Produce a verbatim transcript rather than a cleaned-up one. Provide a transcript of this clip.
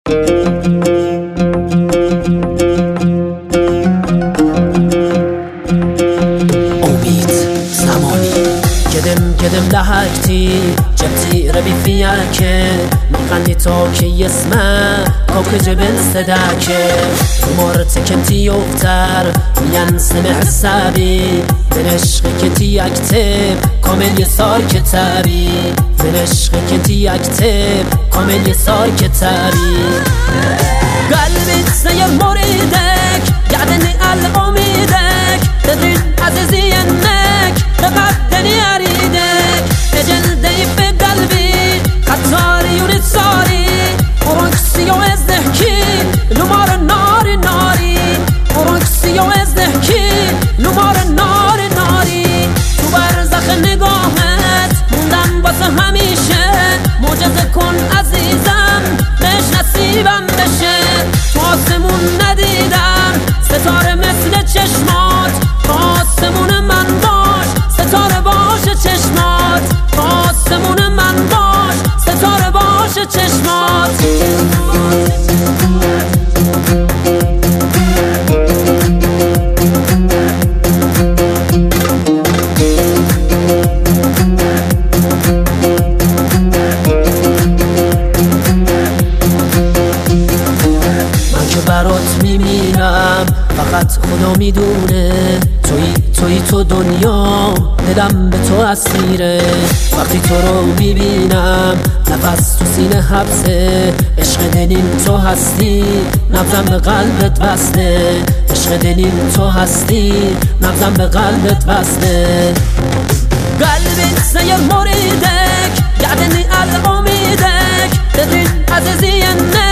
قدم لحقتي جبتي ربي فياك نقلي توكي اسمه كوك جبل صداك مرتك انتي يوفتر ينسمع حسابي من عشقك انتي اكتب كامل يسار كتابي من عشقك انتي اكتب كامل يسار كتابي قلبي تسير مريدك قعدني قلب اميدك تدري عزيزي انك تبعدني اريدك تجلدي في قلبي خطاري ونتصاري ورقصي وازدحكي لمار النار ناري ورقصي وازدحكي لمار النار ناري تو برزخ نگاهت موندم واسه همیشه معجزه کن عزیزم بهش نصیبم بشه تو آسمون ندیدم ستاره مثل چشمات تو آسمون من باش ستاره باشه چشمات تو آسمون من باش ستاره باشه چشمات من که برات میمیرم فقط خدا میدونه توی توی تو دنیا دلم به تو اسیره وقتی تو رو میبینم نفس تو سینه حبسه عشق دلیم تو هستی نبضم به قلبت وصله عشق دلیم تو هستی نبضم به قلبت وصله قلبي تسير مريدك قعدني قلب اميدك تدري عزيزي انك